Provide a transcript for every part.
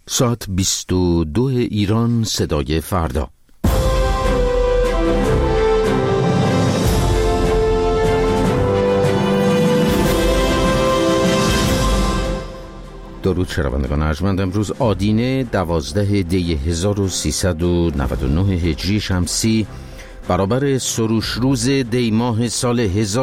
ساعت 22 ایران، صدای فردا. درود شنوندگان ارجمند. امروز آدینه 12 دی 1399 هجری شمسی برابر سروش روز دی ماه سال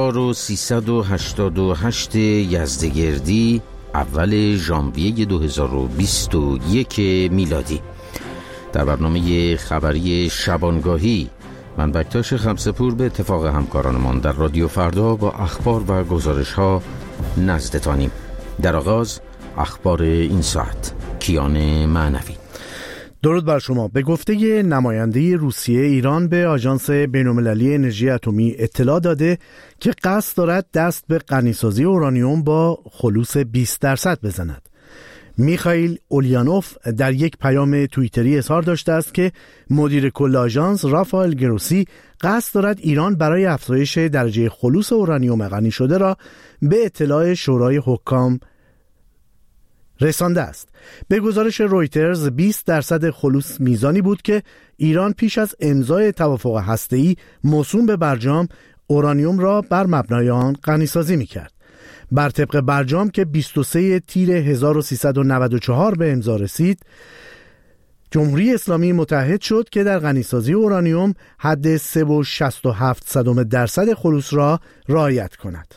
1388 یزدگردی، اول ژانویه 2021 میلادی. در برنامه خبری شبانگاهی من بکتاش خمسه‌پور به اتفاق همکارانمان در رادیو فردا با اخبار و گزارش‌ها نزدتانیم. در آغاز اخبار این ساعت. کیان معنوی. درود بر شما. به گفته نماینده روسیه، ایران به آژانس بین‌المللی انرژی اتمی اطلاع داده که قصد دارد دست به غنیسازی اورانیوم با خلوص 20% بزند. میخائیل اولیانوف در یک پیام توییتری اظهار داشته است که مدیر کل آژانس رافائل گروسی قصد دارد ایران برای افزایش درجه خلوص اورانیوم غنی شده را به اطلاع شورای حکام رسانده است. به گزارش رویترز 20% خلوص میزانی بود که ایران پیش از امضای توافق هسته‌ای موسوم به برجام اورانیوم را بر مبنای آن غنی‌سازی می‌کرد. بر طبق برجام که 23 تیر 1394 به امضا رسید، جمهوری اسلامی متعهد شد که در غنی‌سازی اورانیوم حد 3.67% خلوص را رعایت کند.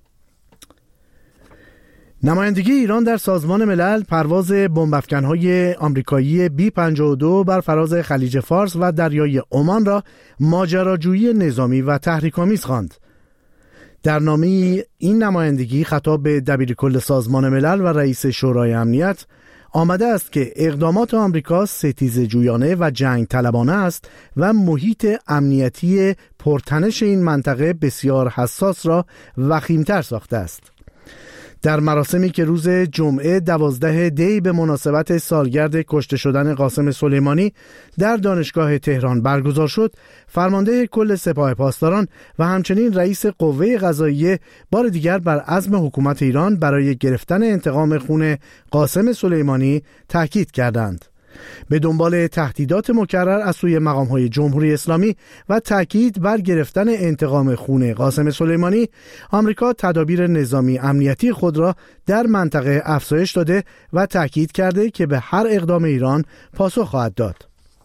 نمایندگی ایران در سازمان ملل پرواز بمب‌افکن‌های آمریکایی B-52 بر فراز خلیج فارس و دریای عمان را ماجراجویی نظامی و تحریک‌آمیز خواند. در نامه این نمایندگی خطاب به دبیرکل سازمان ملل و رئیس شورای امنیت آمده است که اقدامات آمریکا ستیزه‌جویانه و جنگ طلبانه است و محیط امنیتی پرتنش این منطقه بسیار حساس را وخیم‌تر ساخته است. در مراسمی که روز جمعه 12 دی به مناسبت سالگرد کشته شدن قاسم سلیمانی در دانشگاه تهران برگزار شد، فرمانده کل سپاه پاسداران و همچنین رئیس قوه قضاییه بار دیگر بر عزم حکومت ایران برای گرفتن انتقام خون قاسم سلیمانی تاکید کردند. به دنبال تهدیدات مکرر از سوی مقام‌های جمهوری اسلامی و تاکید بر گرفتن انتقام خون قاسم سلیمانی، آمریکا تدابیر نظامی امنیتی خود را در منطقه افزایش داده و تاکید کرده که به هر اقدام ایران پاسخ خواهد داد.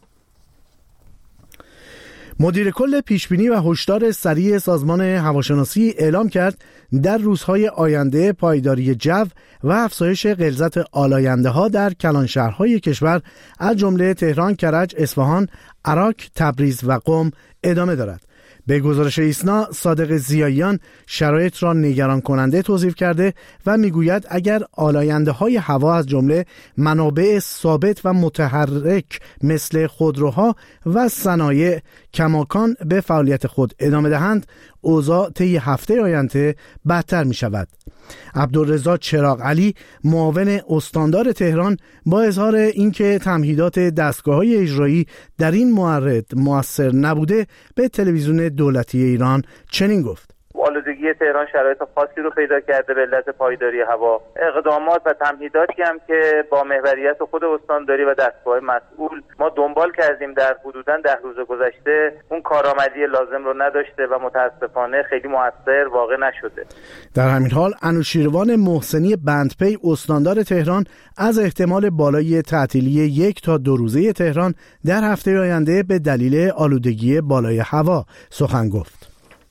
مدیر کل پیشبینی و هشدار سریع سازمان هواشناسی اعلام کرد در روزهای آینده پایداری جو و افزایش غلظت آلاینده‌ها در کلانشهرهای کشور از جمله تهران، کرج، اصفهان، عراق، تبریز و قم ادامه دارد. به گزارش ایسنا، صادق ضیاییان شرایط را نگران کننده توصیف کرده و میگوید اگر آلاینده‌های هوا از جمله منابع ثابت و متحرک مثل خودروها و صنایع کماکان به فعالیت خود ادامه دهند، اوضاع طی هفته آینده بدتر می شود. عبدالرضا چراغ علی، معاون استاندار تهران، با اظهار اینکه تمهیدات دستگاه‌های اجرایی در این مورد مؤثر نبوده، به تلویزیون دولتی ایران چنین گفت: آلودگی تهران شرایط خاصی رو پیدا کرده به علت پایداری هوا. اقدامات و تمهیداتی هم که با محوریت خود استانداری و دستگاه مسئول ما دنبال کردیم در حدوداً 10 روز گذشته، اون کارآمدی لازم رو نداشته و متاسفانه خیلی مؤثر واقع نشده. در همین حال انوشیروان محسنی بندپی، استاندار تهران، از احتمال بالای تعطیلی 1 تا 2 روزه تهران در هفته آینده به دلیل آلودگی بالای هوا سخن گفت.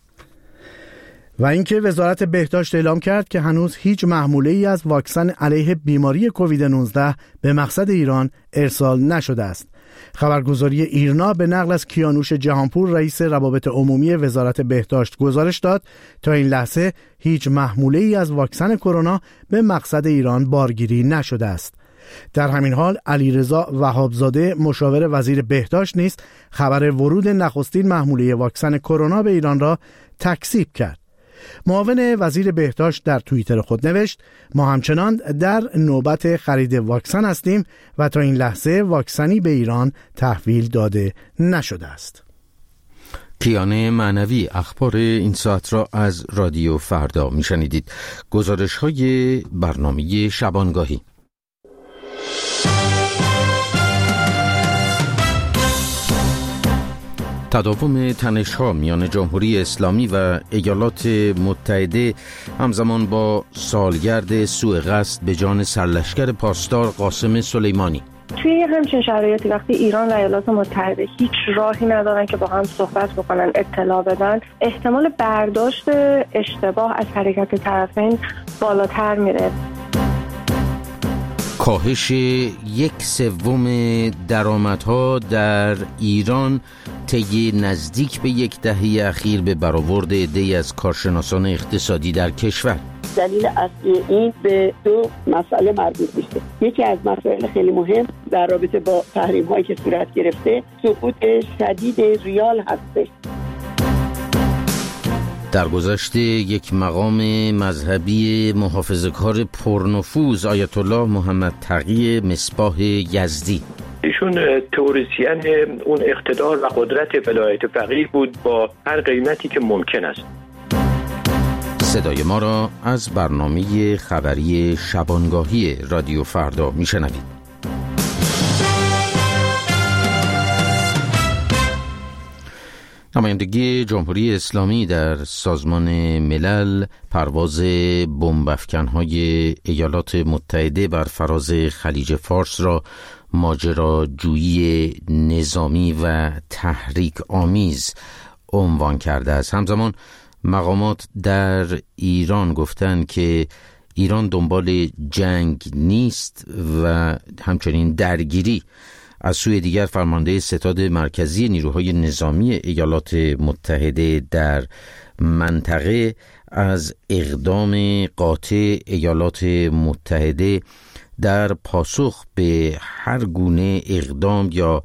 و اینکه وزارت بهداشت اعلام کرد که هنوز هیچ محموله‌ای از واکسن علیه بیماری کووید 19 به مقصد ایران ارسال نشده است. خبرگزاری ایرنا به نقل از کیانوش جهانپور، رئیس روابط عمومی وزارت بهداشت، گزارش داد تا این لحظه هیچ محموله‌ای از واکسن کرونا به مقصد ایران بارگیری نشده است. در همین حال علیرضا وهابزاده، مشاور وزیر بهداشت، نیز خبر ورود نخستین محموله واکسن کرونا به ایران را تکذیب کرد. معاون وزیر بهداشت در توییتر خود نوشت: ما همچنان در نوبت خرید واکسن هستیم و تا این لحظه واکسنی به ایران تحویل داده نشده است. کیان معنوی اخبار این ساعت را از رادیو فردا میشنیدید. گزارش های برنامه شبانگاهی. تداوم تنش‌ها میان جمهوری اسلامی و ایالات متحده همزمان با سالگرد سوء قصد به جان سرلشکر پاسدار قاسم سلیمانی. توی همچین شرایطی وقتی ایران و ایالات متحده هیچ راهی ندارن که با هم صحبت بکنن، اطلاع بدن، احتمال برداشت اشتباه از حرکت طرفین بالاتر میره. کاهش 1/3 درآمدها در ایران طی نزدیک به 10 دهه اخیر به برآورد عده‌ای از کارشناسان اقتصادی در کشور. دلیل اصلی این به 2 مسئله مربوط میشه. یکی از مسائل خیلی مهم در رابطه با تحریم هایی که صورت گرفته سقوط شدید ریال هستش. در گذشته یک مقام مذهبی محافظه‌کار پرنفوذ آیت الله محمد تقی مصباح یزدی، ایشون تئوریسین اون اقتدار و قدرت ولایت فقیه بود با هر قیمتی که ممکن است. صدای ما را از برنامه خبری شبانگاهی رادیو فردا میشنوید. نمایندگی جمهوری اسلامی در سازمان ملل پرواز بمب‌افکن‌های ایالات متحده بر فراز خلیج فارس را ماجراجویی نظامی و تحریک آمیز عنوان کرده است. همزمان مقامات در ایران گفتند که ایران دنبال جنگ نیست و همچنین درگیری. از سوی دیگر فرمانده ستاد مرکزی نیروهای نظامی ایالات متحده در منطقه از اقدام قاطع ایالات متحده در پاسخ به هر گونه اقدام یا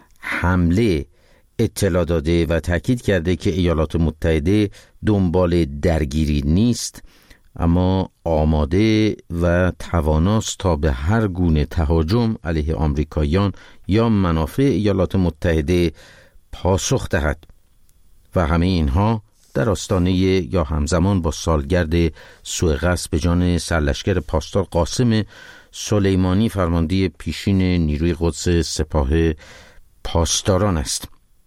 حمله اطلاع داده و تاکید کرده که ایالات متحده دنبال درگیری نیست، اما آماده و تواناست تا به هر گونه تهاجم علیه آمریکاییان یا منافع ایالات متحده پاسخ دهد و همه اینها در آستانه یا همزمان با سالگرد سوء قصد به جان سرلشکر پاسدار قاسم سلیمانی فرمانده پیشین نیروی قدس سپاه پاسداران است.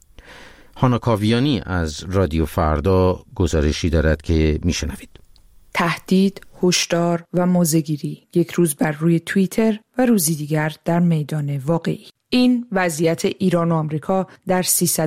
هانا کاویانی از رادیو فردا گزارشی دارد که میشنوید. تهدید، هشدار و موضع‌گیری، یک روز بر روی توییتر و روزی دیگر در میدان واقعی. این وضعیت ایران و آمریکا در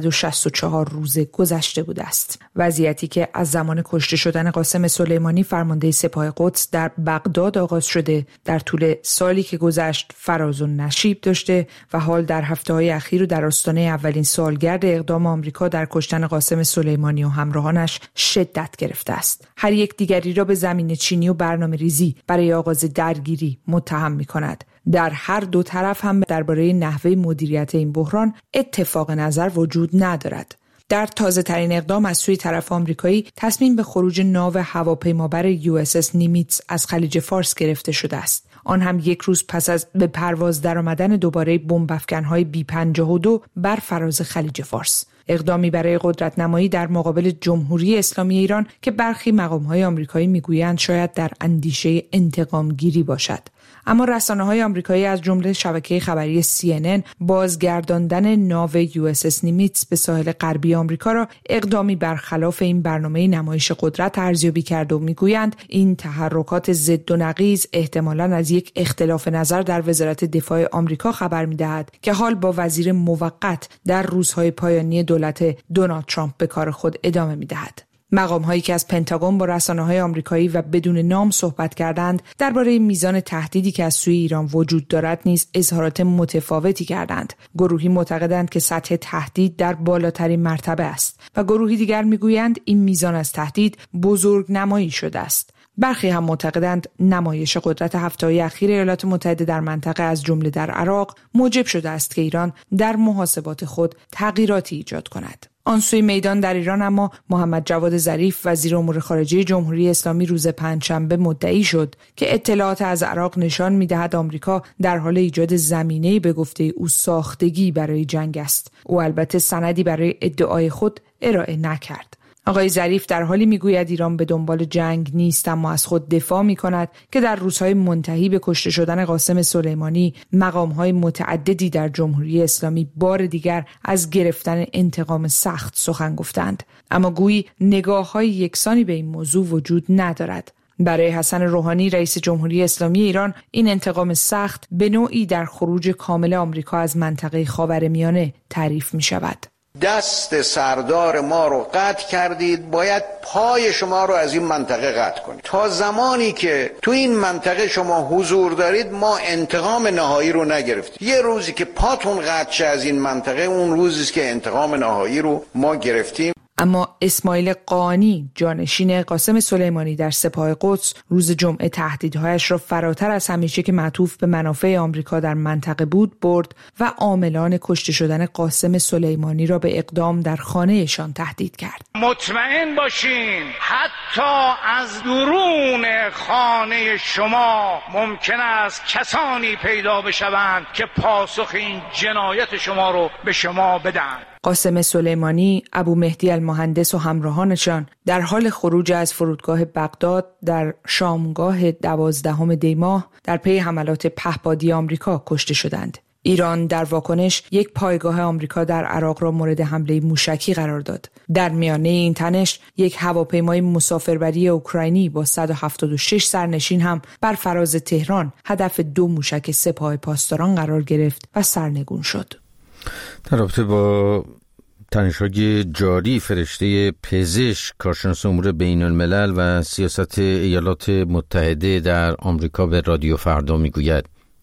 364 روز گذشته بوده است. وضعیتی که از زمان کشته شدن قاسم سلیمانی فرمانده سپاه قدس در بغداد آغاز شده، در طول سالی که گذشت فراز و نشیب داشته و حال در هفته‌های اخیر و در آستانه اولین سالگرد اقدام آمریکا در کشتن قاسم سلیمانی و همراهانش شدت گرفته است. هر یک دیگری را به زمین چینی و برنامه‌ریزی برای آغاز درگیری متهم می‌کند. در هر دو طرف هم درباره نحوه مدیریت این بحران اتفاق نظر وجود ندارد. در تازه ترین اقدام از سوی طرف آمریکایی تصمیم به خروج ناو هواپیمابر USS نیمیتز از خلیج فارس گرفته شده است. آن هم یک روز پس از به پرواز درآمدن دوباره بمب‌افکن‌های B-52 بر فراز خلیج فارس. اقدامی برای قدرت نمایی در مقابل جمهوری اسلامی ایران که برخی مقام‌های آمریکایی میگویند شاید در اندیشه انتقام گیری باشد. اما رسانه‌های آمریکایی از جمله شبکه خبری CNN بازگرداندن ناو USS نیمیتز به ساحل غربی آمریکا را اقدامی برخلاف این برنامه نمایش قدرت ارزیابی کرده و میگویند این تحرکات ضد و نقیض احتمالاً از یک اختلاف نظر در وزارت دفاع آمریکا خبر می‌دهد که حال با وزیر موقت در روزهای پایانی دولت دونالد ترامپ به کار خود ادامه می‌دهد. مقام‌هایی که از پنتاگون با رسانه‌های آمریکایی و بدون نام صحبت کردند درباره میزان تهدیدی که از سوی ایران وجود دارد نیز اظهارات متفاوتی کردند. گروهی معتقدند که سطح تهدید در بالاترین مرتبه است و گروهی دیگر میگویند این میزان از تهدید بزرگ نمایی شده است. برخی هم معتقدند نمایش قدرت هفته‌های اخیر ایالات متحده در منطقه از جمله در عراق موجب شده است که ایران در محاسبات خود تغییراتی ایجاد کند. آن سوی میدان در ایران اما محمد جواد ظریف وزیر امور خارجه جمهوری اسلامی روز پنجشنبه مدعی شد که اطلاعات از عراق نشان می‌دهد آمریکا در حال ایجاد زمینه‌ای به گفته او ساختگی برای جنگ است. او البته سندی برای ادعای خود ارائه نکرد. آقای ظریف در حالی میگوید ایران به دنبال جنگ نیست، اما از خود دفاع میکند که در روزهای منتهی به کشته شدن قاسم سلیمانی مقامهای متعددی در جمهوری اسلامی بار دیگر از گرفتن انتقام سخت سخن گفتند، اما گویی نگاه‌های یکسانی به این موضوع وجود ندارد. برای حسن روحانی رئیس جمهوری اسلامی ایران این انتقام سخت به نوعی در خروج کامل آمریکا از منطقه خاورمیانه تعریف می شود. دست سردار ما رو قطع کردید، باید پای شما رو از این منطقه قطع کنید. تا زمانی که تو این منطقه شما حضور دارید ما انتقام نهایی رو نگرفتیم. یه روزی که پاتون قطع شه از این منطقه، اون روزی است که انتقام نهایی رو ما گرفتیم. اما اسماعیل قانی جانشین قاسم سلیمانی در سپاه قدس روز جمعه تهدیدهایش را فراتر از همیشه که معطوف به منافع آمریکا در منطقه بود برد و عاملان کشته شدن قاسم سلیمانی را به اقدام در خانه‌شان تهدید کرد. مطمئن باشین حتی از درون خانه شما ممکن است کسانی پیدا بشوند که پاسخ این جنایت شما رو به شما بدن. قاسم سلیمانی، ابو مهدی المهندس و همراهانشان در حال خروج از فرودگاه بغداد در شامگاه 12 دی ماه در پی حملات پهپادی آمریکا کشته شدند. ایران در واکنش یک پایگاه آمریکا در عراق را مورد حمله موشکی قرار داد. در میانه این تنش یک هواپیمای مسافربری اوکراینی با 176 سرنشین هم بر فراز تهران هدف 2 موشک سپاه پاسداران قرار گرفت و سرنگون شد. در رابطه با تنش‌های جاری فرشته پزشک کارشناس امور بین الملل و سیاست ایالات متحده در آمریکا به رادیو فردا میگوید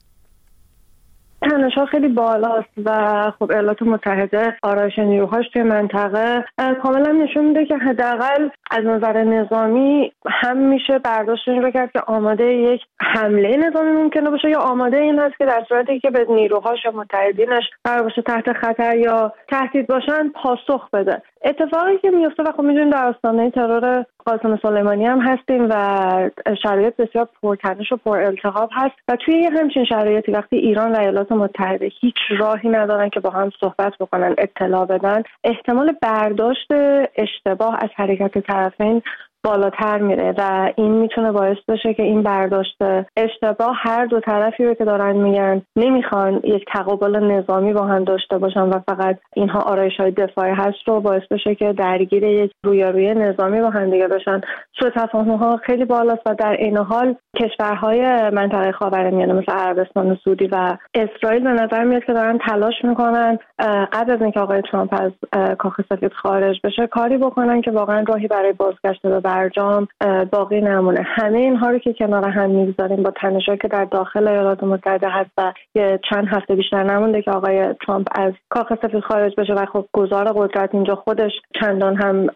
تنش‌ها خیلی بالاست و خب ایالات متحده آرایش نیروهاش توی منطقه کاملا نشون میده که حداقل از نظر نظامی هم میشه برداشت این رو کرد که آماده یک حمله نظامی ممکنه باشه یا آماده این هست که در صورتی که به نیروهاش و متحدینش قرار باشه تحت خطر یا تهدید باشن پاسخ بده. اتفاقی که میفته و خب میدونیم در آستانه ترور قاسم سلیمانی هم هستیم و شرایط بسیار پرتنش و پر التهاب هست و توی همچین شرایطی وقتی ایران و ایالات متحده هیچ راهی ندارن که با هم صحبت بکنن، اطلاع بدن، احتمال برداشت اشتباه از حرکت طرفین بالاتر میره و این میتونه باعث بشه که این برداشت اشتباه هر دو طرفی رو که دارن میگن نمیخوان یک تقابل نظامی با هم داشته باشن و فقط اینها آرایش‌های دفاعی هست رو باعث بشه که درگیر یک رویارویی نظامی با هم دیگه بشن. سوء تفاهم‌ها خیلی بالاست و در این حال کشورهای منطقه خاورمیانه مثل عربستان سعودی و اسرائیل به نظر میاد که دارن تلاش میکنن قبل از اینکه آقای ترامپ از کاخ سفید خارج بشه کاری بکنن که واقعا راهی برای بازگشت به برجام باقی نمونه. همه اینها رو که کنار هم میگذاریم با تنشایی که در داخل ایالات متحده هست و یه چند هفته بیشتر نمونده که آقای ترامپ از کاخ سفید خارج بشه و خب گذار قدرت اینجا خودش چندان هم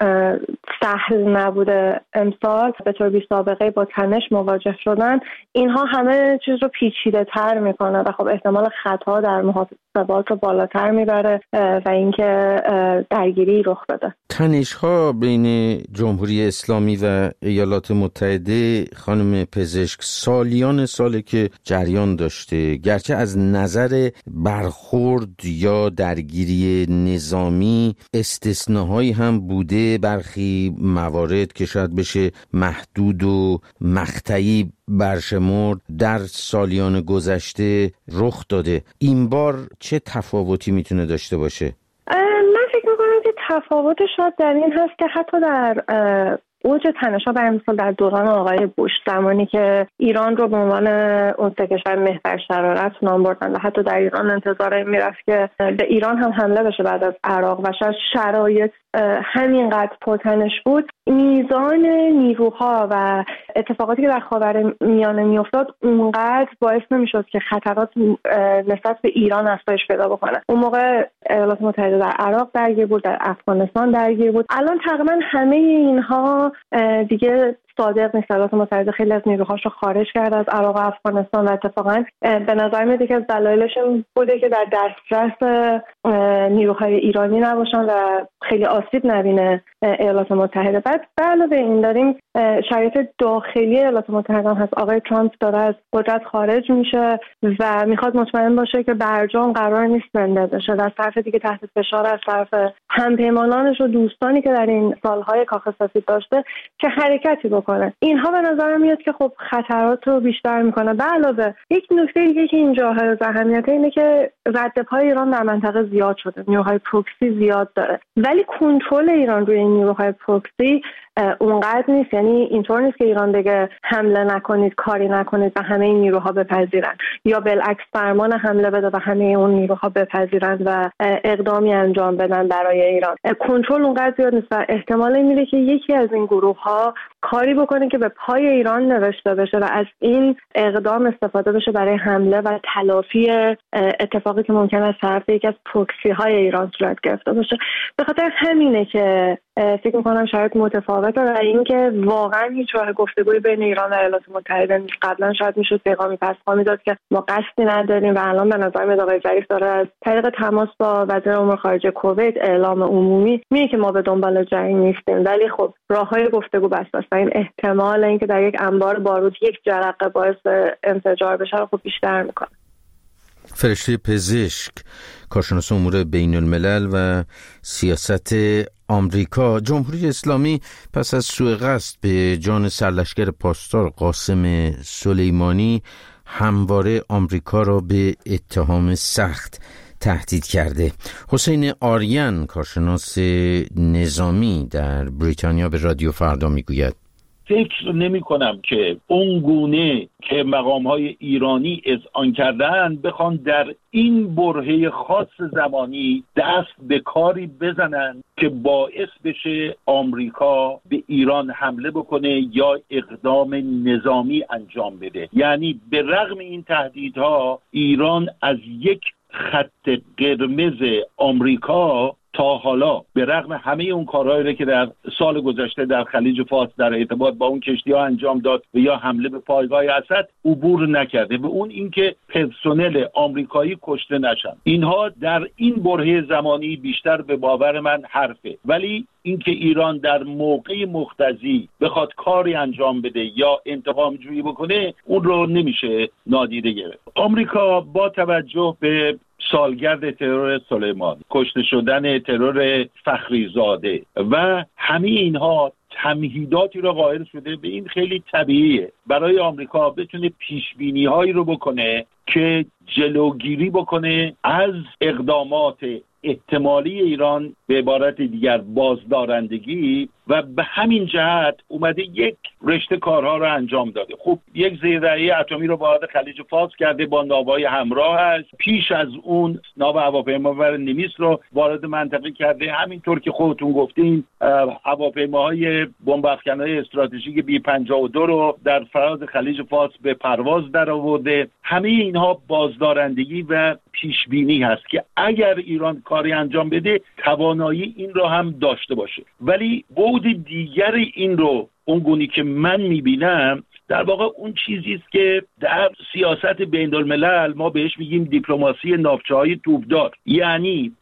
سهل نبوده امسال به طور بی سابقه با تنش مواجه شدن، اینها همه چیز رو پیچیده تر میکنه و خب احتمال خطا در محاسبات رو بالاتر میبره و اینکه درگیری رخ بده. تنش‌ها بین جمهوری اسلامی و ایالات متحده خانم پزشک سالیان ساله که جریان داشته، گرچه از نظر برخورد یا درگیری نظامی استثناهایی هم بوده، برخی موارد که شاید بشه محدود و مقطعی برشمرد در سالیان گذشته رخ داده. این بار چه تفاوتی میتونه داشته باشه؟ من فکر میکنم که تفاوت شاید در این هست که حتی در اوج تنش‌ها برای مثال در دوران آقای بوش زمانی که ایران رو به عنوان اون سه کشور محور شرارت نام بردن و حتی در ایران انتظار میرفت که به ایران هم حمله بشه بعد از عراق و شرایط همینقدر پرتنش بود، میزان نیروها و اتفاقاتی که در خاورمیانه میافتاد اونقدر باعث نمیشد که خطرات نسبت به ایران افزایش پیدا بکنه. اون موقع ایالات متحده در عراق درگیر بود، در افغانستان درگیر بود. الان تقریبا همه اینها دیگه صادق نیست. ایالات متحده خیلی از نیروهاش رو خارج کرده از عراق و افغانستان و اتفاقا به نظر میاد که از دلایلش بوده که در دسترس نیروهای ایرانی نباشن و خیلی آسیب نبینه ایالات متحده. بعد به علاوه این داریم شرایط داخلی ایالات متحده هست. آقای ترامپ داره از قدرت خارج میشه و میخواد مطمئن باشه که برجام قرار نیست زنده بشه. از طرف دیگه تحت فشار از طرف همپیمانانش و دوستانی که در این سالهای کاخ سفید داشته که حرکتی بکنه. اینها به نظر میاد که خب خطرات رو بیشتر میکنه. به علاوه یک نکته دیگه که اینجا حائز اهمیته اینه که رد پای ایران در منطقه زیاد شده، نیروهای پروکسی زیاد داره، ولی کنترل ایران روی این نیروهای پروکسی اونقدر نیست. یعنی اینطور نیست که ایران بگه حمله نکنید، کاری نکنید و همه این نیروها بپذیرن، یا بالعکس فرمان حمله بده و همه اون نیروها بپذیرن و اقدامی انجام بدن برای ایران. کنترل اونقدر زیاد نیست و احتمال میره که یکی از این گروه‌ها کاری بکنه که به پای ایران نوشته بشه و از این اقدام استفاده بشه برای حمله و تلافی اتفاقی که ممکن است طرف یکی از پروکسی‌های ایران صورت گرفته باشه. به خاطر همینه که فکر می‌کنم شاید متفاوته و اینکه واقعا هیچ راه گفتگویی بین ایران و ایالات متحده نیست. قبلا شاید میشد پیغامی پس‌پا می‌داد که ما قصدی نداریم و الان به نظر میاد آقای ظریف داره از طریق تماس با وزیر امور خارجه کویت اعلام عمومی میگه که ما به دنبال جنگ نیستیم، ولی خب راه‌های گفتگو بسته است. این احتمال اینکه در یک انبار بارود یک جرقه باعث انفجار بشه رو خب بیشتر می‌کنه. فرشته پزشک، کارشناس امور بین الملل و سیاست آمریکا، جمهوری اسلامی پس از سوء قصد به جان سرلشکر پاسدار قاسم سلیمانی همواره آمریکا را به اتهام سخت تهدید کرده. حسین آریان، کارشناس نظامی در بریتانیا، به رادیو فردا میگوید فکر نمی کنم که اون گونه که مقام‌های ایرانی اذعان کردن بخوان در این برهه خاص زمانی دست به کاری بزنن که باعث بشه آمریکا به ایران حمله بکنه یا اقدام نظامی انجام بده. یعنی به رغم این تهدیدها ایران از یک خط قرمز آمریکا تا حالا به رغم همه اون کارهایی که در سال گذشته در خلیج فارس در ارتباط با اون کشتی‌ها انجام داد و یا حمله به پایگاه اسد عبور نکرده. به اون اینکه پرسنل آمریکایی کشته نشن. اینها در این برهه زمانی بیشتر به باور من حرفه، ولی اینکه ایران در موقع مختزی بخواد کاری انجام بده یا انتقام جویی بکنه، اون رو نمیشه نادیده گرفت. آمریکا با توجه به سالگرد ترور سلیمانی، کشته شدن ترور فخریزاده و همه اینها تمهیداتی رو قائل شده. به این خیلی طبیعیه برای آمریکا بتونه پیشبینی هایی رو بکنه که جلوگیری بکنه از اقدامات احتمالی ایران، به عبارت دیگر بازدارندگی، و به همین جهت اومده یک رشته کارها رو انجام داده. خب یک زیردریایی اتمی رو وارد خلیج فارس کرده با ناوهای همراه است. پیش از اون ناو هواپیمابر نمیس رو وارد منطقه کرده. همینطور که خودتون گفتین هواپیماهای بمب افکن‌های استراتژیک B-52 رو در فراز خلیج فارس به پرواز درآورده. همه اینها بازدارندگی و پیشبینی هست که اگر ایران کاری انجام بده توانایی این رو هم داشته باشه. ولی بعد دیگر این رو اونگونی که من میبینم در واقع اون چیزی است که در سیاست بین الملل ما بهش میگیم دیپلماسی نافچه‌های توپدار، یعنی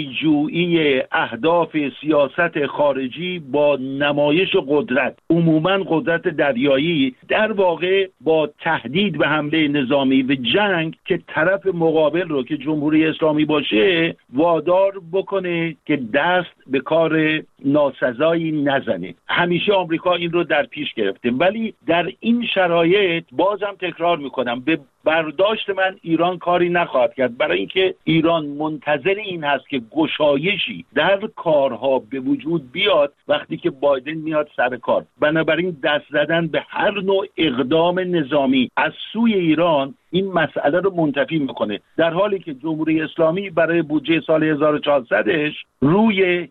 پیجویی اهداف سیاست خارجی با نمایش قدرت، عموما قدرت دریایی، در واقع با تهدید به حمله نظامی و جنگ که طرف مقابل رو که جمهوری اسلامی باشه وادار بکنه که دست به کار ناسزایی نزنه. همیشه آمریکا این رو در پیش گرفته، ولی در این شرایط بازم تکرار میکنم به برداشت من ایران کاری نخواهد کرد، برای اینکه ایران منتظر این هست که گشایشی در کارها به وجود بیاد وقتی که بایدن میاد سر کار. بنابراین دست زدن به هر نوع اقدام نظامی از سوی ایران این مسئله رو منتفی میکنه، در حالی که جمهوری اسلامی برای بودجه سال 1400ش روی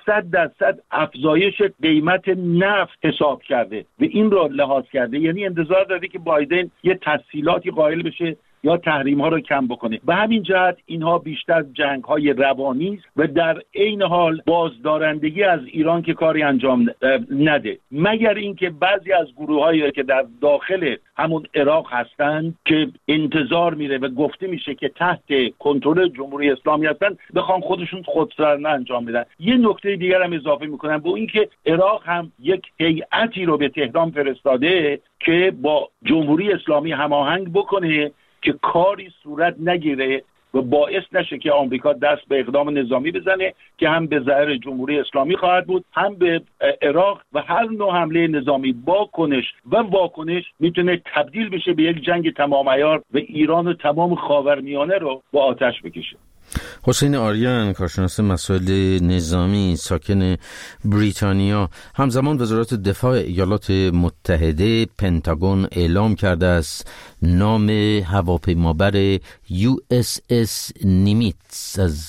300% افزایش قیمت نفت حساب کرده و این رو لحاظ کرده. یعنی انتظار داره که بایدن یه تسهیلاتی قائل بشه، یا تحریم ها رو کم بکنه. به همین جهت اینها بیشتر جنگ های روانی است و در عین حال بازدارندگی از ایران که کاری انجام نده، مگر اینکه بعضی از گروه‌هایی که در داخل همون عراق هستند که انتظار میره و گفته میشه که تحت کنترل جمهوری اسلامی هستن بخوان خودشون خودسرانه انجام بدن. یه نکته دیگر هم اضافه میکنم به اینکه عراق هم یک هیئتی رو به تهران فرستاده که با جمهوری اسلامی هماهنگ بکنه که کاری صورت نگیره و باعث نشه که آمریکا دست به اقدام نظامی بزنه که هم به ضرر جمهوری اسلامی خواهد بود، هم به عراق، و هر نوع حمله نظامی با کنش و واکنش میتونه تبدیل بشه به یک جنگ تمام عیار و ایران و تمام خاورمیانه رو با آتش بکشه. حسین آریان، کارشناس مسائل نظامی ساکن بریتانیا. همزمان وزارت دفاع ایالات متحده پنتاگون اعلام کرده است نام هواپیمابر USS نیمیتز از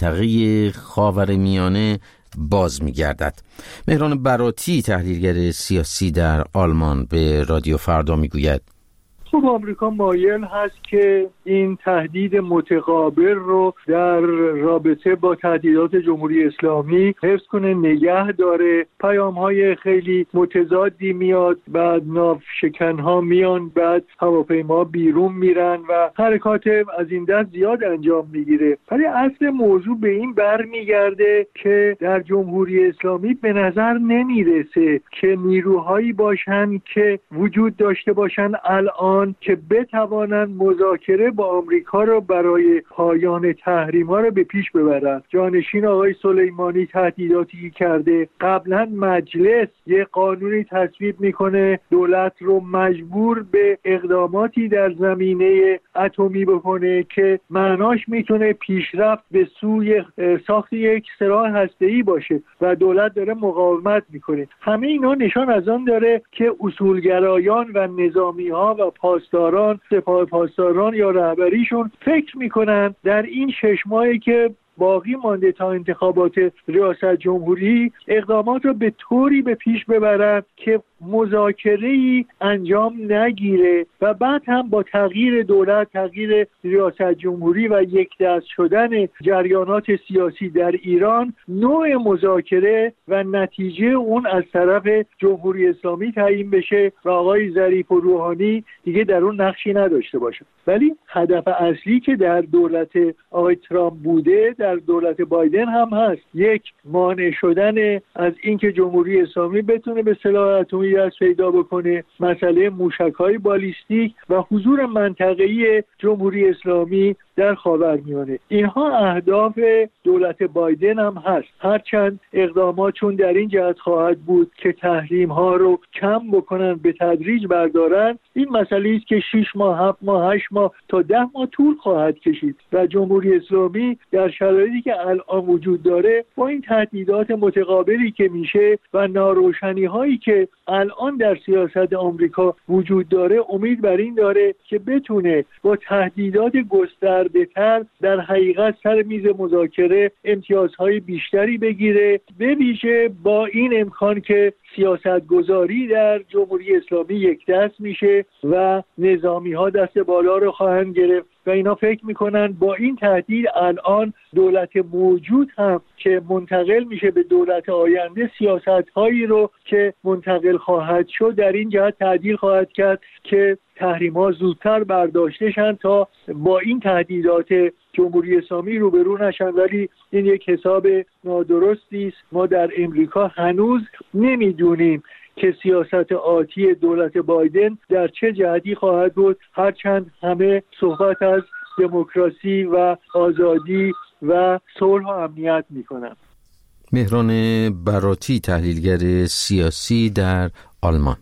منطقه خاورمیانه باز می‌گردد. مهران براتی، تحلیلگر سیاسی در آلمان، به رادیو فردا میگوید خب آمریکا مایل هست که این تهدید متقابل رو در رابطه با تهدیدات جمهوری اسلامی حفظ کنه، نگه داره. پیام‌های خیلی متضادی میاد، بعد ناوشکن‌ها میان، بعد هواپیما بیرون میرن و حرکات از این دست زیاد انجام میگیره. ولی اصل موضوع به این برمیگرده که در جمهوری اسلامی به نظر نمیرسه که نیروهایی باشن که وجود داشته باشن الان که بتوانند مذاکره با آمریکا رو برای پایان تحریم‌ها رو به پیش ببرند. جانشین آقای سلیمانی تهدیداتی کرده، قبلا مجلس یه قانونی تصویب میکنه دولت رو مجبور به اقداماتی در زمینه اتمی بکنه که معناش میتونه پیشرفت به سوی ساخت یک سلاح هسته‌ای باشه و دولت داره مقاومت میکنه. همه اینا نشان از آن داره که اصولگرایان و نظامی‌ها و پاسداران، سپاه پاسداران یا رهبریشون فکر میکنن در این 6 ماهی که باقی مانده تا انتخابات ریاست جمهوری اقدامات رو به طوری به پیش ببرن که مذاکره‌ای انجام نگیره و بعد هم با تغییر دولت، تغییر ریاست جمهوری و یک دست شدن جریانات سیاسی در ایران، نوع مذاکره و نتیجه اون از طرف جمهوری اسلامی تعیین بشه و آقای ظریف و روحانی دیگه در اون نقشی نداشته باشه. ولی هدف اصلی که در دولت آقای ترامپ بوده در دولت بایدن هم هست، یک مانع شدن از اینکه جمهوری اسلامی بتونه به سلاح اتمی دست پیدا بکنه، مسئله موشک‌های بالیستیک و حضور منطقه‌ای جمهوری اسلامی در خاورمیانه. اینها اهداف دولت بایدن هم هست، هرچند اقداماتشون در این جهت خواهد بود که تحریم‌ها رو کم بکنن، به تدریج بردارن. این مسئله است که 6 ماه، 7 ماه، 8 ماه تا 10 ماه طول خواهد کشید و جمهوری اسلامی در شرایطی که الان وجود داره با این تهدیدات متقابلی که میشه و ناروشنی‌هایی که الان در سیاست آمریکا وجود داره، امید بر این داره که بتونه با تهدیدات گسترده‌تر در حقیقت سر میز مذاکره امتیازهای بیشتری بگیره، به ویژه با این امکان که سیاستگذاری در جمهوری اسلامی یک دست میشه و نظامی‌ها دست بالا رو خواهند گرفت و اینا فکر میکنن با این تهدید الان دولت موجود هم که منتقل میشه به دولت آینده سیاست‌هایی رو که منتقل خواهد شد در این جهت تعدیل خواهد کرد که تحریم‌ها زودتر برداشته شن تا با این تهدیدات جمهوری اسلامی روبرو نشن. ولی این یک حساب نادرستی است. ما در امریکا هنوز نمیدونیم که سیاست آتی دولت بایدن در چه جهتی خواهد بود، هرچند همه صحبت از دموکراسی و آزادی و صلح و امنیت میکنن. مهران براتی، تحلیلگر سیاسی در آلمان.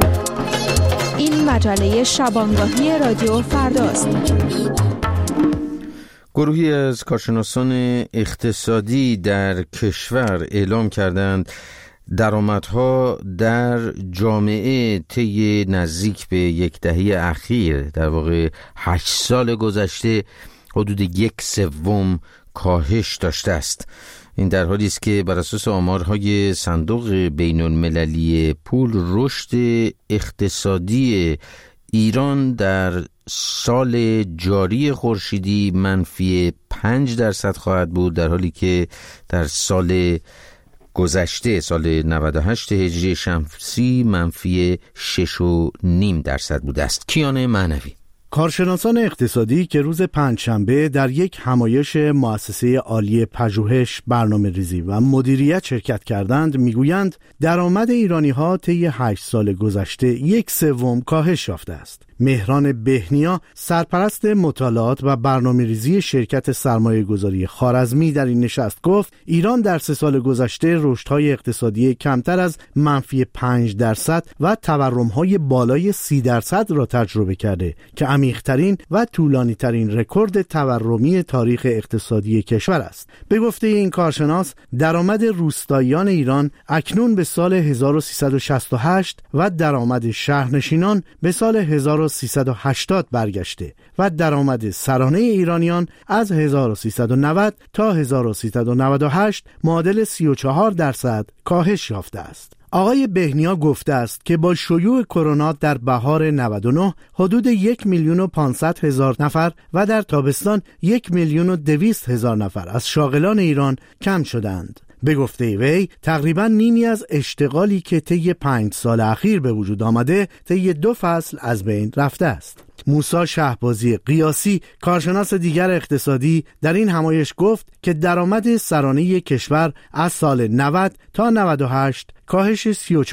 این مجله شبانگاهی رادیو فرداست. گروهی از کارشناسان اقتصادی در کشور اعلام کردند درآمدها در جامعه طی نزدیک به 10 دهه اخیر، در واقع 8 سال گذشته، حدود 1/3 کاهش داشته است. این در حالی است که بر اساس آمارهای صندوق بین المللی پول، رشد اقتصادی ایران در سال جاری خورشیدی منفی 5% خواهد بود، در حالی که در سال گذشته سال 98 هجری شمسی منفی 6.5% بوده است. کیان معنوی. کارشناسان اقتصادی که روز پنجشنبه در یک همایش مؤسسه عالی پژوهش، برنامه‌ریزی و مدیریت شرکت کردند میگویند درآمد ایرانی‌ها طی 8 سال گذشته 1/3 کاهش یافته است. مهران بهنیا، سرپرست مطالعات و برنامه‌ریزی شرکت سرمایه‌گذاری خوارزمی، در این نشست گفت ایران در 3 سال گذشته رشدهای اقتصادی کمتر از منفی 5% و تورم‌های بالای 30% را تجربه کرده که عمیق‌ترین و طولانی‌ترین رکورد تورمی تاریخ اقتصادی کشور است. به گفته این کارشناس، درآمد روستاییان ایران اکنون به سال 1368 و درآمد شهرنشینان به سال 1380 برگشته و درآمد سرانه ایرانیان از 1390 تا 1398 معادل 34% کاهش یافته است. آقای بهنیا گفته است که با شیوع کرونا در بهار 99 حدود 1,500,000 نفر و در تابستان 1,200,000 نفر از شاغلان ایران کم شدند. به گفته وی تقریبا نیمی از اشتغالی که طی 5 سال اخیر به وجود آمده طی 2 فصل از بین رفته است. موسی شهبازی قیاسی، کارشناس دیگر اقتصادی، در این همایش گفت که درآمد سرانه کشور از سال 90 تا 98 کاهش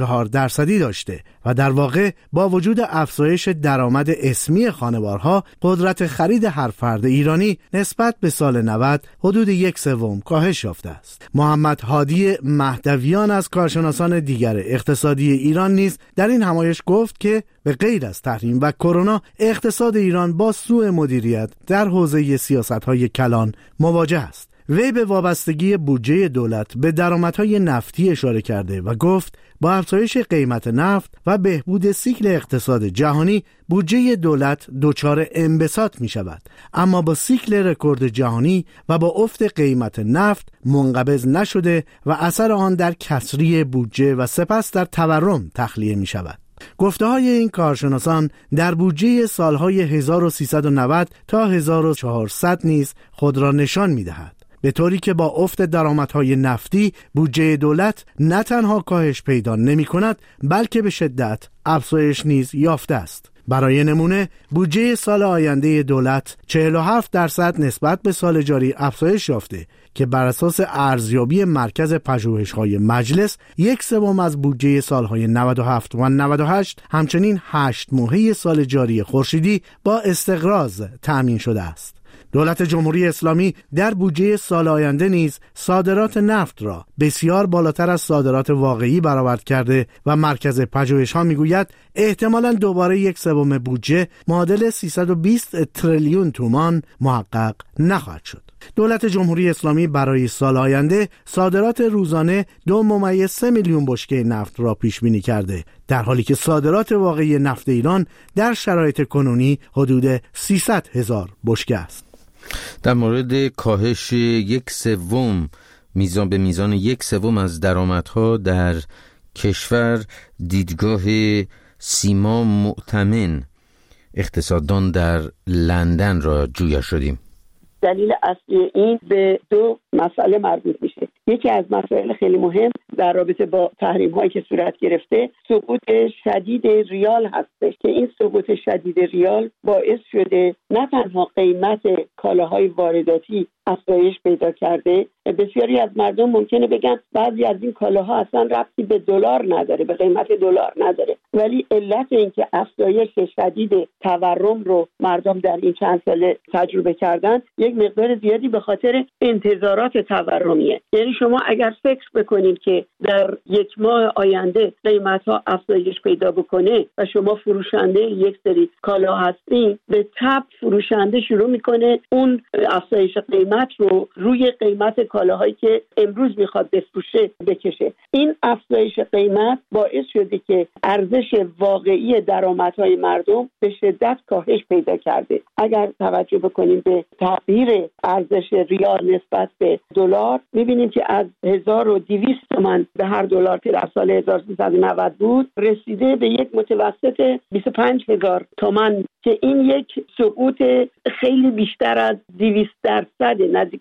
34% داشته و در واقع با وجود افزایش درآمد اسمی خانوارها، قدرت خرید هر فرد ایرانی نسبت به سال 90 حدود 1/3 کاهش یافته است. محمد هادی مهدویان از کارشناسان دیگر اقتصادی ایران نیز در این همایش گفت که به غیر از تحریم و کرونا، اقتصاد ایران با سوء مدیریت در حوزه سیاست‌های کلان مواجه است. وی به وابستگی بودجه دولت به درآمدهای نفتی اشاره کرده و گفت با افزایش قیمت نفت و بهبود سیکل اقتصاد جهانی، بودجه دولت دچار انبساط می شود، اما با سیکل رکورد جهانی و با افت قیمت نفت منقبض نشده و اثر آن در کسری بودجه و سپس در تورم تخلیه می شود. گفته‌های این کارشناسان در بودجه سالهای 1390 تا 1400 نیز خود را نشان می‌دهد، به طوری که با افت درآمدهای نفتی بودجه دولت نه تنها کاهش پیدا نمی‌کند، بلکه به شدت افزایش نیز یافته است. برای نمونه بودجه سال آینده دولت 47% نسبت به سال جاری افزایش یافته که بر اساس ارزیابی مرکز پژوهش‌های مجلس 1/3 از بودجه سالهای 97 و 98 همچنین 8 ماهه سال جاری خورشیدی با استقراض تأمین شده است. دولت جمهوری اسلامی در بودجه سال آینده نیز صادرات نفت را بسیار بالاتر از صادرات واقعی برآورد کرده و مرکز پژوهش‌ها میگوید احتمالاً دوباره 1/3 بودجه معادل 320 تریلیون تومان محقق نخواهد شد. دولت جمهوری اسلامی برای سال آینده صادرات روزانه 2.3 میلیون بشکه نفت را پیش بینی کرده، در حالی که صادرات واقعی نفت ایران در شرایط کنونی حدود 300,000 بشکه است. در مورد کاهش 1/3 میزان به میزان 1/3 از درآمدها در کشور، دیدگاه سیما مؤتمن، اقتصاددان در لندن را جویا شدیم. دلیل اصلی این به 2 مسئله مربوط میشه. یکی از مسائل خیلی مهم در رابطه با تحریم هایی که صورت گرفته سقوط شدید ریال هستش که این سقوط شدید ریال باعث شده نه تنها قیمت کالاهای وارداتی افزایش پیدا کرده، بسیاری از مردم ممکنه بگن بعضی از این کالاها اصلا ربطی به دلار نداره، به قیمت دلار نداره، ولی علت این که افزایش شدید تورم رو مردم در این چند ساله تجربه کردن یک مقدار زیادی به خاطر انتظارات تورمیه. یعنی شما اگر فکر بکنید که در 1 ماه آینده قیمت‌ها افزایش پیدا بکنه و شما فروشنده یک سری کالا هستین، به تبع فروشنده شروع میکنه اون افزایش قیمت رو روی قیمت کالاهایی که امروز میخواد بفروشه بکشه. این افزایش قیمت باعث شده که ارزش واقعی درآمدهای مردم به شدت کاهش پیدا کرده. اگر توجه بکنیم به تغییر ارزش ریال نسبت به دلار، میبینیم که از 1200 تومان تومان به هر دلار که در سال 1390 بود رسیده به یک متوسط 25,000 تومان که این یک سقوط خیلی بیشتر از 200%، نزدیک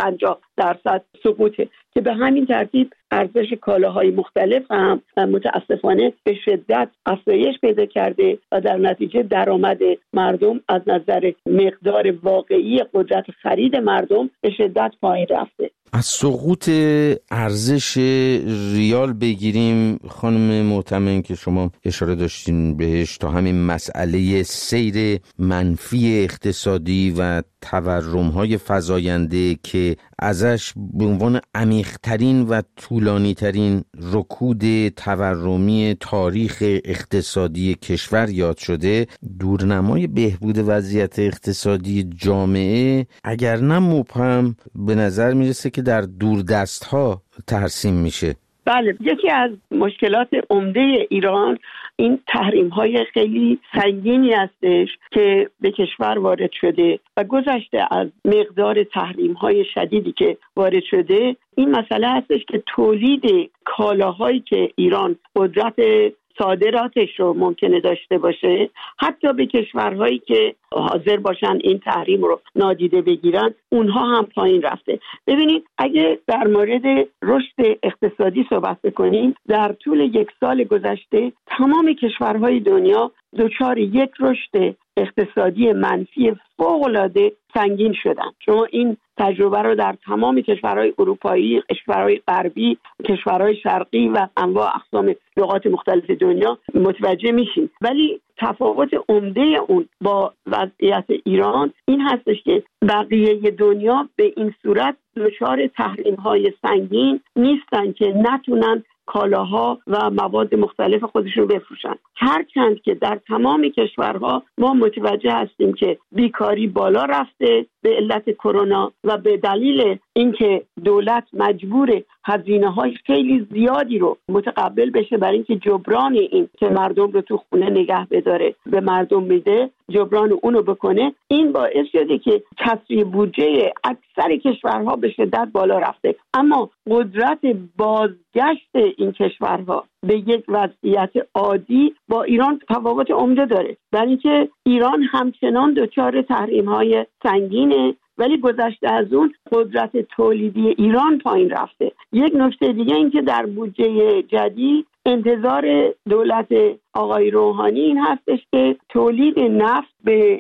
250% سقوطه که به همین ترتیب ارزش کالاهای مختلف هم متاسفانه به شدت افزایش پیدا کرده و در نتیجه درآمد مردم از نظر مقدار واقعی قدرت خرید مردم به شدت پایین رفته. از سقوط ارزش ریال بگیریم خانم معتمن که شما اشاره داشتین بهش تا همین مسئله سیر منفی اقتصادی و تورم‌های فزاینده که ازش به عنوان عمیق‌ترین و طولانی‌ترین رکود تورمی تاریخ اقتصادی کشور یاد شده، دورنمای بهبود وضعیت اقتصادی جامعه اگر نه مبهم به نظر میرسه که در دوردست‌ها ترسیم میشه. بله، یکی از مشکلات عمده ایران این تحریم‌های خیلی سنگینی هستش که به کشور وارد شده و گذشته از مقدار تحریم‌های شدیدی که وارد شده، این مسئله هستش که تولید کالاهایی که ایران قدرت صادراتش رو ممکنه داشته باشه حتی به کشورهایی که حاضر باشن این تحریم رو نادیده بگیرن، اونها هم پایین رفته. ببینید اگه در مورد رشد اقتصادی صحبت بکنیم، در طول یک سال گذشته تمام کشورهای دنیا دچار یک رشد اقتصادی منفی فوق‌العاده سنگین شدن. شما این تجربه رو در تمام کشورهای اروپایی، کشورهای غربی، کشورهای شرقی و انواع اقسام نقاط مختلف دنیا متوجه میشین. ولی تفاوت عمده اون با وضعیت ایران این هستش که بقیه دنیا به این صورت دچار تحریم‌های سنگین نیستن که نتونن کالاها و مواد مختلف خودشون بفروشن. هرچند که در تمام کشورها ما متوجه هستیم که بیکاری بالا رفته به علت کرونا و به دلیل اینکه دولت مجبور هزینه‌های خیلی زیادی رو متقبل بشه برای اینکه جبران این که مردم رو تو خونه نگه بداره به مردم میده، جبران اونو بکنه، این باعث شده که کسری بودجه اکثر کشورها به شدت بالا رفته. اما قدرت بازگشت این کشورها به یک وضعیت عادی با ایران تفاوت عمده داره، برای اینکه ایران همچنان دچار تحریم‌های سنگینه ولی گذشته از اون قدرت تولیدی ایران پایین رفته. یک نکته دیگه این که در بودجه جدید انتظار دولت آقای روحانی این هستش که تولید نفت به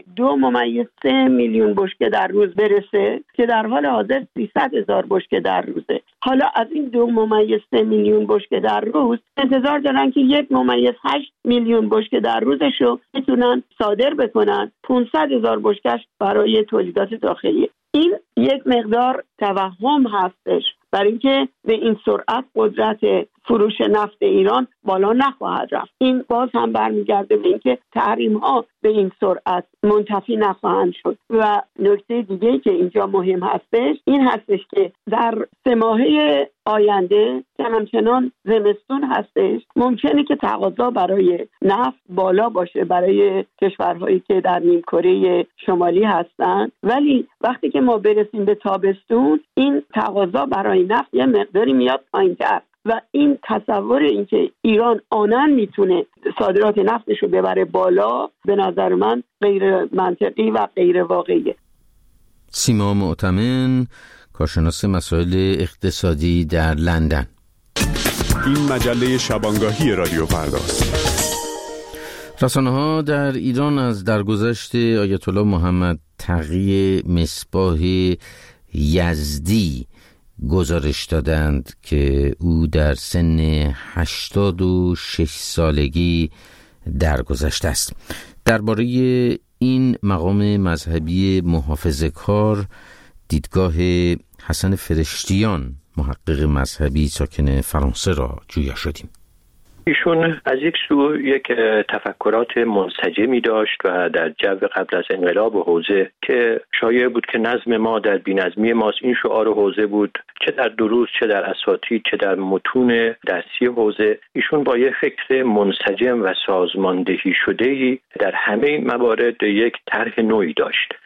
2.3 میلیون بشکه در روز برسه که در حال حاضر 300,000 بشکه در روزه. حالا از این 2.3 میلیون بشکه در روز انتظار دارن که 1.8 میلیون بشکه در روزشو بتونن صادر بکنن، 500,000 بشکش برای تولیدات داخلی. این یک مقدار توهم هستش برای اینکه به این سرعت قدرت فروش نفت ایران بالا نخواهد رفت. این باز هم برمیگرده به اینکه تحریم‌ها به این سرعت منتفی نخواهند شد. و نکته دیگه که اینجا مهم هستش این هستش که در 3 ماهه آینده که همچنان زمستون هستش، ممکنه که تقاضا برای نفت بالا باشه برای کشورهایی که در نیمکره شمالی هستن، ولی وقتی که ما برسیم به تابستون این تقاضا برای نفت یه مقداری میاد پایین‌تر و این تصور این که ایران آنن میتونه صادرات نفتش رو ببره بالا به نظر من غیر منطقی و غیر واقعیه. سیما معتمن، کارشناس مسائل اقتصادی در لندن. این مجله شبانگاهی رادیو فرداست. رسانه‌ها در ایران از درگذشت آیت الله محمد تقی مصباح یزدی گزارش دادند که او در سن 86 سالگی درگذشته است. درباره این مقام مذهبی محافظه‌کار دیدگاه حسن فرشتیان، محقق مذهبی ساکن فرانسه را جویا شدیم. ایشون از یک سو یک تفکرات منسجمی داشت و در جو قبل از انقلاب حوزه که شایع بود که نظم ما در بی‌نظمی ماست، این شعار حوزه بود، چه در دروس چه در اساتید چه در متون درسی حوزه. ایشون با یک فکر منسجم و سازماندهی شده‌ای در همه موارد یک طرح نوعی داشت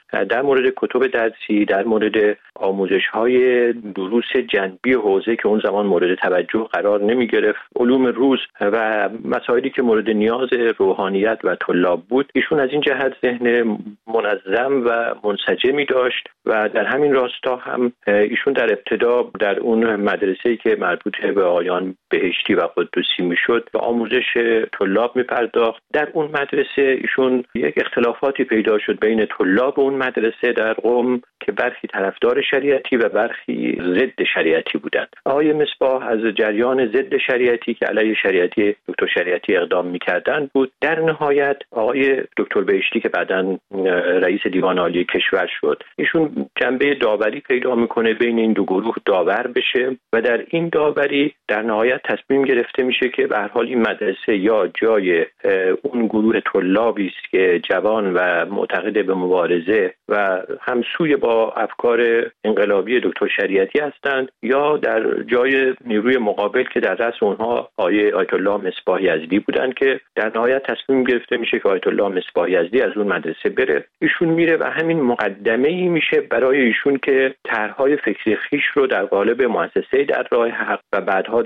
در مورد کتب درسی، در مورد آموزش‌های دروس جنبی حوزه که اون زمان مورد توجه قرار نمی‌گرفت، علوم روز و مسائلی که مورد نیاز روحانیت و طلاب بود، ایشون از این جهت ذهن منظم و منسجمی داشت و در همین راستا هم ایشون در ابتدا در اون مدرسه‌ای که مربوط به آقایان بهشتی و قدوسی میشد به آموزش طلاب میپرداخت. در اون مدرسه ایشون یک اختلافاتی پیدا شد بین طلاب اون مدرسه در قم که برخی طرفدار شریعتی و برخی ضد شریعتی بودند. آقای مصباح از جریان ضد شریعتی که علیه شریعتی دکتر شریعتی اقدام میکردند بود. در نهایت آقای دکتر بهشتی که بعداً رئیس دیوان عالی کشور شد، ایشون جنبه داوری پیدا میکنه بین این دو گروه داور بشه و در این داوری در نهایت تصمیم گرفته میشه که به هر حال این مدرسه یا جای اون گروه طلابی است که جوان و معتقد به مبارزه و همسوی با افکار انقلابی دکتر شریعتی هستند یا در جای نیروی مقابل که در رأس اونها آیت الله مصباح یزدی بودند که در نهایت تصمیم گرفته میشه که آیت الله مصباح یزدی از اون مدرسه بره. ایشون میره و همین مقدمه‌ای میشه برای ایشون که طرح‌های فکری خویش رو در قالب مؤسسه در راه حق و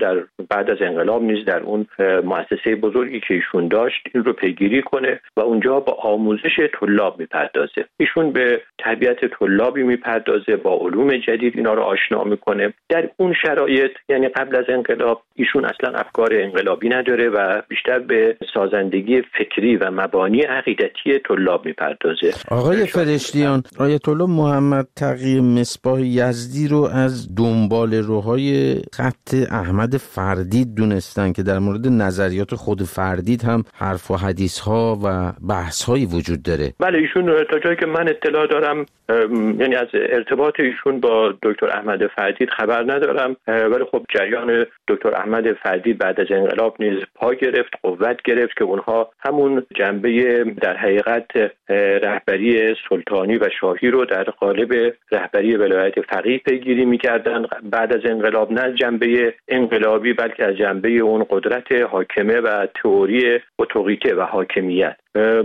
بعد از انقلاب نیز در اون مؤسسه بزرگی که ایشون داشت این رو پیگیری کنه و اونجا با آموزش طلاب میپردازه. ایشون به تربیت طلابی میپردازه، با علوم جدید اینا رو آشنا میکنه. در اون شرایط یعنی قبل از انقلاب ایشون اصلا افکار انقلابی نداره و بیشتر به سازندگی فکری و مبانی عقیدتی طلاب میپردازه. آقای فرشتیان، آیت الله محمد تقی مصباح یزدی رو از دنبال روهای خط احمد فردید دونستن که در مورد نظریات خود فردید هم حرف و حدیث ها و بحث هایی وجود داره. بله، ایشون تا جایی که من اطلاع دارم، یعنی از ارتباط ایشون با دکتر احمد فردید خبر ندارم، ولی خب جریان دکتر احمد فردید بعد از انقلاب نیز پا گرفت، قوت گرفت که اونها همون جنبه در حقیقت رهبری سلطانی و شاهی رو در قالب رهبری ولایت فقیه پیگیری می‌کردن. بعد از انقلاب نه جنبه انقلابی بلکه از جنبه اون قدرت حاکمه و تئوری اتوریته و حاکمیت.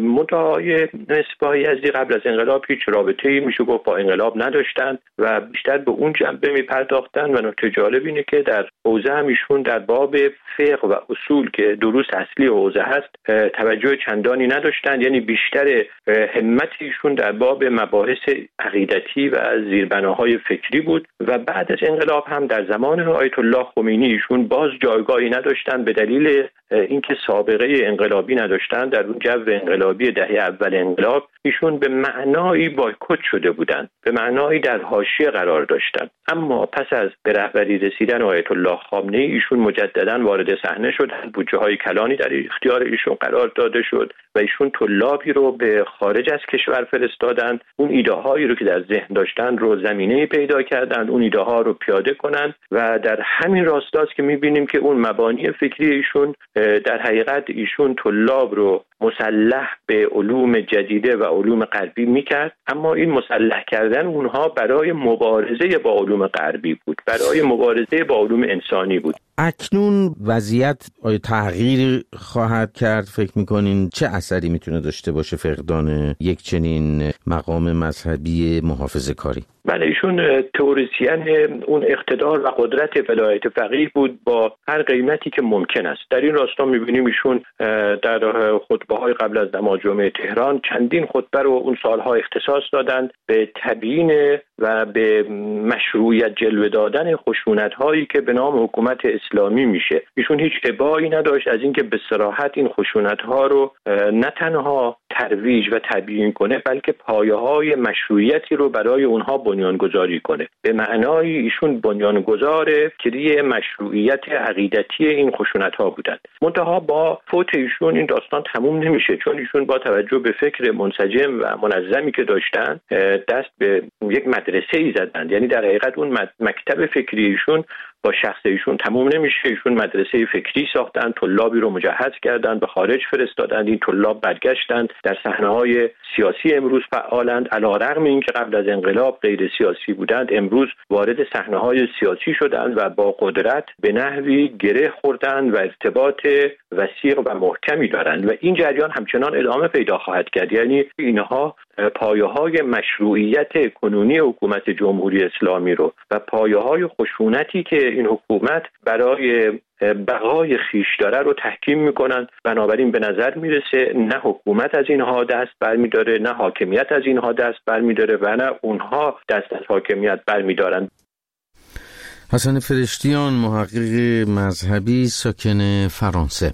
منتهای مصباح یزدی قبل از انقلاب هیچ رابطه‌ای میشه گفت با انقلاب نداشتند و بیشتر به اون جنبه میپرداختن و نکته جالب اینه که در حوزه هم ایشون در باب فقه و اصول که دروس اصلی حوزه هست توجه چندانی نداشتند، یعنی بیشتر همت ایشون در باب مباحث عقیدتی و زیربناهای فکری بود و بعد از انقلاب هم در زمان آیت الله خمینی ایشون باز جایگاهی نداشتند به دلیل اینکه سابقه انقلابی نداشتند. در اون جو انقلابی دهه اول انقلاب ایشون به معنایی بایکوت شده بودند، به معنایی در حاشیه قرار داشتند. اما پس از به رهبری رسیدن آیت الله خامنه‌ای ایشون مجددا وارد صحنه شدند، بودجه‌های کلانی در اختیار ایشون قرار داده شد و ایشون طلابی رو به خارج از کشور فرستادند. اون ایده‌هایی رو که در ذهن داشتند رو زمینه‌ای پیدا کردند اون ایده‌ها رو پیاده کنند و در همین راستاست که می‌بینیم که اون مبانی فکری ایشون در حقیقت ایشون طلاب رو مسلح به علوم جدیده و علوم غربی میکرد، اما این مسلح کردن اونها برای مبارزه با علوم غربی بود، برای مبارزه با علوم انسانی بود. اکنون وضعیت تغییر خواهد کرد فکر میکنین؟ چه اثری میتونه داشته باشه فقدان یک چنین مقام مذهبی محافظه کاری؟ بله، ایشون تئوریسین اون اقتدار و قدرت ولایت فقیه بود با هر قیمتی که ممکن است. در این راستا میبینیم ایشون در خطبه‌های قبل از نماز جمعه تهران چندین خطبه رو اون سالها اختصاص دادند به تبیین و به مشروعیت جلوه دادن خشونت‌هایی که به نام حکومت اسلامی میشه. ایشون هیچ ابایی نداشت از اینکه به صراحت این خشونت‌ها رو نه تنها ترویج و تبیین کنه بلکه پایه‌های مشروعیتی رو برای اونها بنیانگذاری کنه. به معنای ایشون بنیانگذار فکری مشروعیت عقیدتی این خشونت‌ها بودند. منتها با فوت ایشون این داستان تموم نمیشه، چون ایشون با توجه به فکر منسجم و منظمی که داشتن دست به یک مدرسه‌ای زدند. یعنی در حقیقت اون مکتب فکری ایشون با شخص ایشون تموم نمیشه. ایشون مدرسه فکری ساختن، طلابی رو مجهز کردن، به خارج فرستادند. این طلاب برگشتند در صحنه‌های سیاسی امروز فعالند، علی‌رغم اینکه قبل از انقلاب غیر سیاسی بودند، امروز وارد صحنه‌های سیاسی شدند و با قدرت به نحوی گره خوردند و ارتباط وثیق و محکمی دارند و این جریان همچنان ادامه پیدا خواهد کرد. یعنی اینها پایه‌های مشروعیت کنونی حکومت جمهوری اسلامی رو و پایه‌های خشونتی که این حکومت برای بقای خیش داره رو تحکیم میکنن. بنابراین به نظر میرسه نه حکومت از اینها دست برمیداره، نه حاکمیت از اینها دست برمیداره و نه اونها دست از حاکمیت برمیدارن. حسن فرشتیان، محقق مذهبی ساکن فرانسه.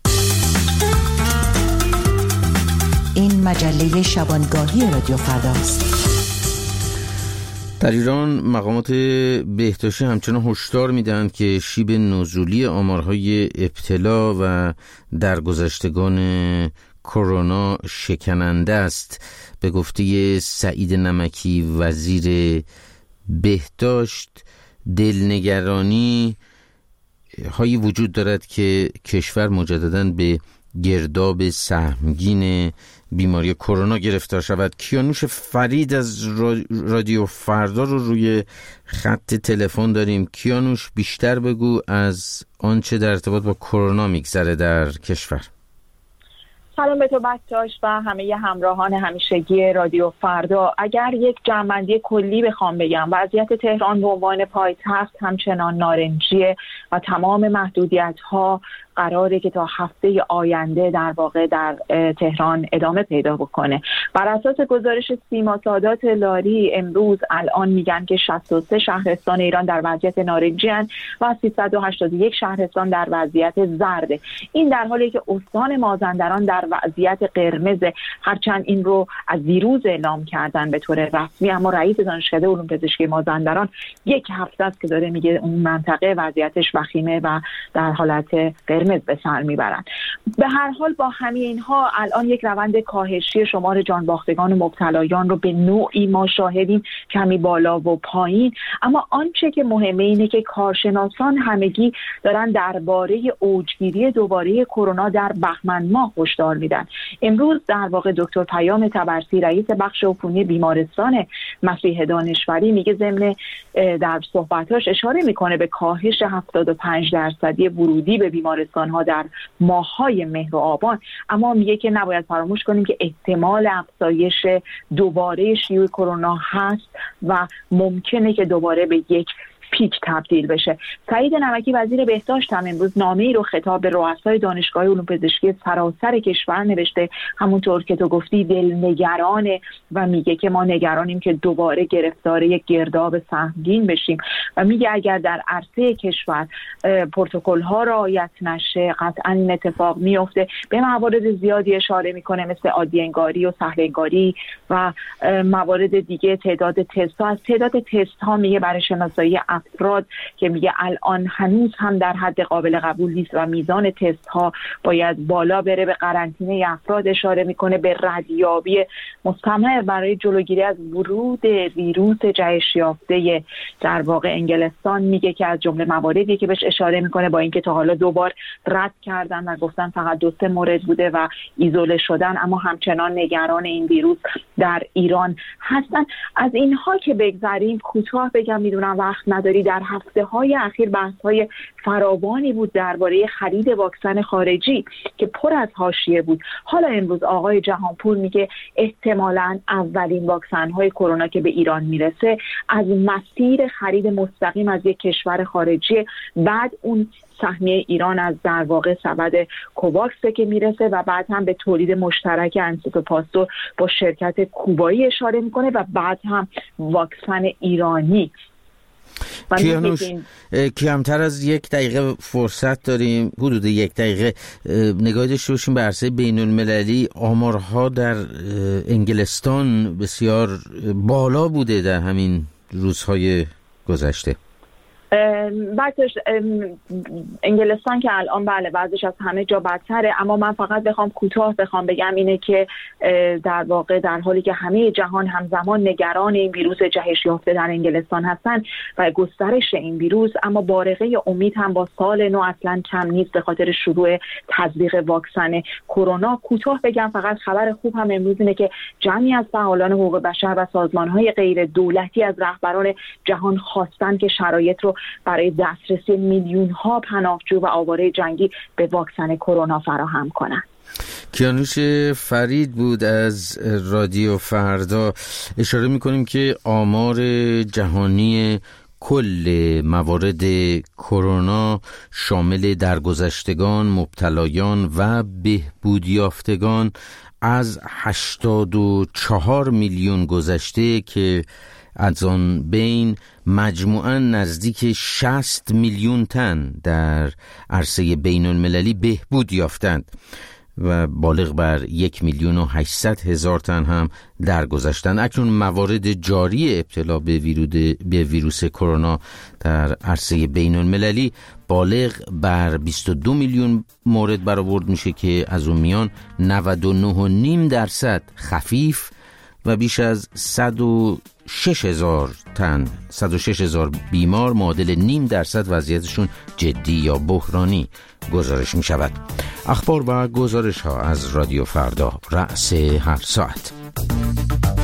این مجله شبانگاهی رادیو فرداست. در ایران مقامات بهداشتی همچنان هشدار میدهند که شیب نزولی آمارهای ابتلا و درگذشتگان کرونا شکننده است. به گفته سعید نمکی وزیر بهداشت، دلنگرانی هایی وجود دارد که کشور مجدداً به گرداب سهمگین بیماری کرونا گرفتار شود. کیانوش فرید از رادیو فردا رو روی خط تلفن داریم. کیانوش، بیشتر بگو از آنچه در ارتباط با کرونا میگذره در کشور. سلام به تو بکتاش و همه همراهان همیشگی رادیو فردا. اگر یک جمع‌بندی کلی بخوام بگم، وضعیت تهران به عنوان پایتخت همچنان نارنجیه و تمام محدودیت‌ها قراره که تا هفته آینده در واقع در تهران ادامه پیدا بکنه. بر اساس گزارش سیما سادات لاری امروز الان میگن که 63 شهرستان ایران در وضعیت نارنجی هستند و 381 شهرستان در وضعیت زرده. این در حالی که استان مازندران در وضعیت قرمز، هرچند این رو از دیروز اعلام کردن به طور رسمی، اما رئیس دانشکده علوم پزشکی مازندران یک هفته است که داره میگه اون منطقه وضعیتش وخیمه و در حالت قرمز به سر میبرن. به هر حال با همه اینها الان یک روند کاهشی شمار جانباختگان و مبتلایان رو به نوعی ما شاهدیم، کمی بالا و پایین. اما آنچه که مهمه اینه که کارشناسان همگی دارن درباره اوجگیری دوباره کرونا در بهمن ماه هشدار میدن. امروز در واقع دکتر پیام طبرسی رئیس بخش عفونی بیمارستان مسیح دانشوری میگه ضمن در صحبتاش اشاره میکنه به کاهش 75% ورودی به بیمارستان ها در ماه‌های مهر و آبان، اما میگه که نباید فراموش کنیم که احتمال افزایش دوباره شیوع کرونا هست و ممکنه که دوباره به یک پیک تبدیل بشه. سعید نمکی وزیر بهداشت هم امروز نامه‌ای رو خطاب به رؤسای دانشگاه علوم پزشکی سراسر کشور نوشته، همونطور که تو گفتی دلنگرانه و میگه که ما نگرانیم که دوباره گرفتار یک گرداب سهمگین بشیم و میگه اگر در عرصه کشور پروتکل‌ها رعایت نشه قطعاً این اتفاق میفته. به موارد زیادی اشاره میکنه مثل عادی انگاری و سهل انگاری و موارد دیگه. تعداد تست‌ها، از تعداد تست‌ها میگه برای شناسایی افراد که میگه الان هنوز هم در حد قابل قبول نیست و میزان تست ها باید بالا بره. به قرنطینه افراد اشاره میکنه، به ردیابی مستمر برای جلوگیری از ورود ویروس جهش یافته در واقع انگلستان. میگه که از جمله مواردی که بهش اشاره میکنه با اینکه تا حالا 2 بار رد کردن و گفتن فقط 2-3 مورد بوده و ایزوله شدن، اما همچنان نگران این ویروس در ایران هستن. از اینها که بگذریم کوتاه بگم، میدونم وقت نداری، در هفته‌های اخیر بحث‌های فراوانی بود درباره خرید واکسن خارجی که پر از حاشیه بود. حالا امروز آقای جهانپور میگه احتمالاً اولین واکسن‌های کرونا که به ایران میرسه از مسیر خرید مستقیم از یک کشور خارجی، بعد اون سهمیه ایران از در واقع سبد کوواکس که میرسه و بعد هم به تولید مشترک انستیتو پاستور با شرکت کوبایی اشاره میکنه و بعد هم واکسن ایرانی. کیانوش، کمتر از 1 دقیقه فرصت داریم، حدود 1 دقیقه نگاهی داشته باشیم به عرصه بین المللی. آمارها در انگلستان بسیار بالا بوده در همین روزهای گذشته. بعدش انگلستان که الان بله بعضش از همه جا بدتره، اما من فقط کوتاه بخوام بگم اینه که در واقع در حالی که همه جهان همزمان نگران این ویروس جهش یافته در انگلستان هستن و گسترش این ویروس، اما بارقه امید هم با سال نو اصلا کم نیست به خاطر شروع تزریق واکسن کرونا. کوتاه بگم فقط خبر خوب هم امروز اینه که جمعی از فعالان حقوق بشر و سازمان‌های غیر دولتی از رهبران جهان خواستن که شرایط رو برای دسترسی میلیون‌ها پناهجو و آواره جنگی به واکسن کرونا فراهم کنند. کیانوش فرید بود از رادیو فردا. اشاره میکنیم که آمار جهانی کل موارد کرونا شامل درگذشتگان، مبتلایان و بهبود یافتگان از 84 میلیون گذشته که از آن بین مجموعاً نزدیک 60 میلیون تن در عرصه بین المللی بهبود یافتند و بالغ بر 1,800,000 تن هم درگذشتند. اکنون موارد جاری ابتلا به ویروس کرونا در عرصه بین المللی بالغ بر 22 میلیون مورد برآورد میشه که از اون میان 99.5% خفیف و بیش از 106,000 بیمار معادل 0.5% وضعیتشون جدی یا بحرانی گزارش می شود. اخبار و گزارش ها از رادیو فردا رأس هر ساعت.